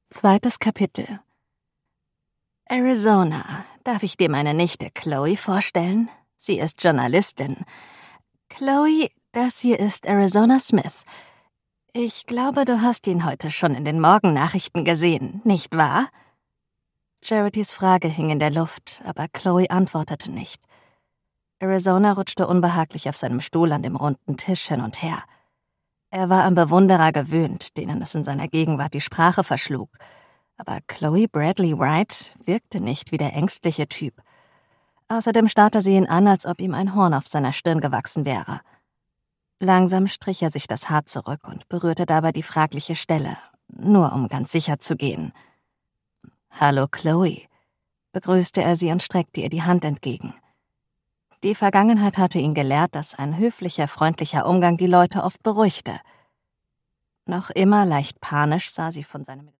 Zweites Kapitel. Arizona, darf ich dir meine Nichte Chloe vorstellen? Sie ist Journalistin. Chloe, das hier ist Arizona Smith. Ich glaube, du hast ihn heute schon in den Morgennachrichten gesehen, nicht wahr? Charities Frage hing in der Luft, aber Chloe antwortete nicht. Arizona rutschte unbehaglich auf seinem Stuhl an dem runden Tisch hin und her. Er war an Bewunderer gewöhnt, denen es in seiner Gegenwart die Sprache verschlug. Aber Chloe Bradley Wright wirkte nicht wie der ängstliche Typ. Außerdem starrte sie ihn an, als ob ihm ein Horn auf seiner Stirn gewachsen wäre. Langsam strich er sich das Haar zurück und berührte dabei die fragliche Stelle, nur um ganz sicher zu gehen. »Hallo, Chloe«, begrüßte er sie und streckte ihr die Hand entgegen. Die Vergangenheit hatte ihn gelehrt, dass ein höflicher, freundlicher Umgang die Leute oft beruhigte. Noch immer leicht panisch sah sie von seinem